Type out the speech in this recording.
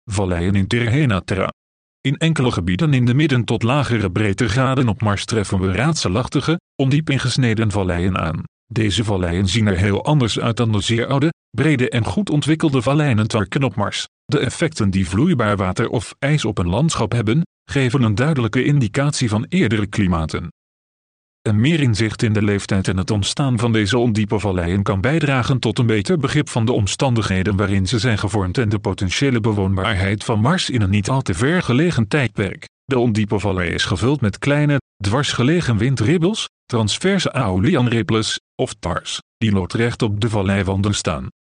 valleien in Terra Terra. In enkele gebieden in de midden- tot lagere breedtegraden op Mars treffen we raadselachtige, ondiep ingesneden valleien aan. Deze valleien zien er heel anders uit dan de zeer oude, brede en goed ontwikkelde valleientwerken op Mars. De effecten die vloeibaar water of ijs op een landschap hebben, geven een duidelijke indicatie van eerdere klimaten. Een meer inzicht in de leeftijd en het ontstaan van deze ondiepe valleien kan bijdragen tot een beter begrip van de omstandigheden waarin ze zijn gevormd en de potentiële bewoonbaarheid van Mars in een niet al te ver gelegen tijdperk. De ondiepe vallei is gevuld met kleine, dwarsgelegen windribbels, transverse aeolianrippels, of TARS, die loodrecht op de valleiwanden staan.